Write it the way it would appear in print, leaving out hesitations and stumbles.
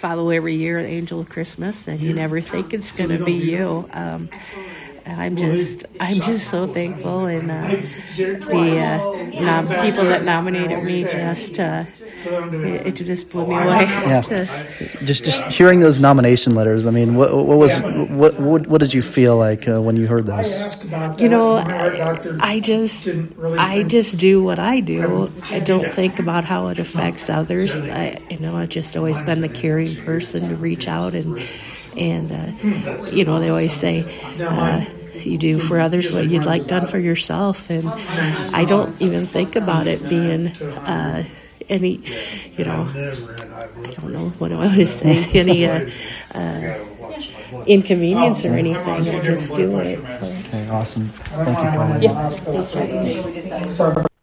follow every year an Angel of Christmas, and you never think it's going to be you. I'm just so thankful, and the people that nominated me it just blew me away. Yeah, just hearing those nomination letters. I mean, what did you feel like when you heard those? I just do what I do. I don't think about how it affects others. I've just always been the caring person to reach out and they always say, you do for others what you'd like done for yourself. And I don't even think about it being any, I don't know what I want to say, any inconvenience or anything. I just do it. So. Okay, awesome. Thank you, Colin. Yeah.